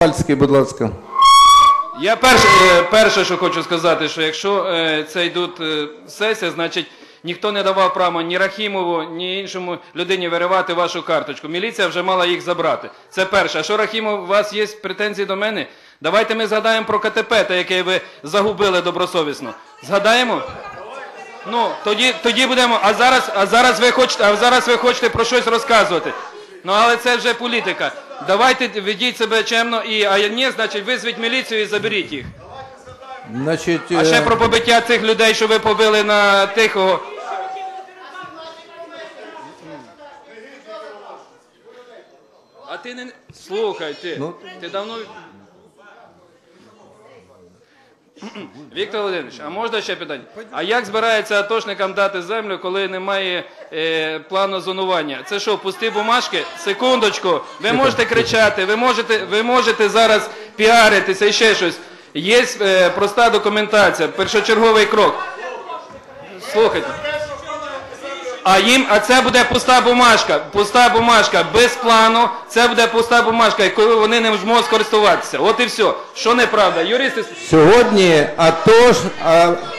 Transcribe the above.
Пальський, будь ласка. Я перше, що хочу сказати, що якщо це йдуть сесія, значить ніхто не давав права ні Рахімову, ні іншому людині виривати вашу карточку. Міліція вже мала їх забрати. Це перше. А що, Рахімов, у вас є претензії до мене? Давайте ми згадаємо про КТП, те, яке ви загубили добросовісно. Згадаємо? Ну, тоді будемо. А зараз ви хочете про щось розказувати. Ну, але це вже політика. Давайте ведіть себе чемно, а ні, значить, визвіть міліцію і заберіть їх. Значить, А ще про побиття цих людей, що ви побили на Тихого. А ти не... Слухай, ти давно... Віктор Володимирович, а можна ще питання? А як збирається атошникам дати землю, коли немає плану зонування? Це що, пусті бумажки? Секундочку, ви можете кричати, ви можете зараз піаритися і ще щось. Є проста документація, першочерговий крок. Слухайте. А це буде пуста бумажка, без плану, це буде пуста бумажка, якою вони не зможуть скористуватися. От і все. Що неправда? Юристи... Сьогодні АТО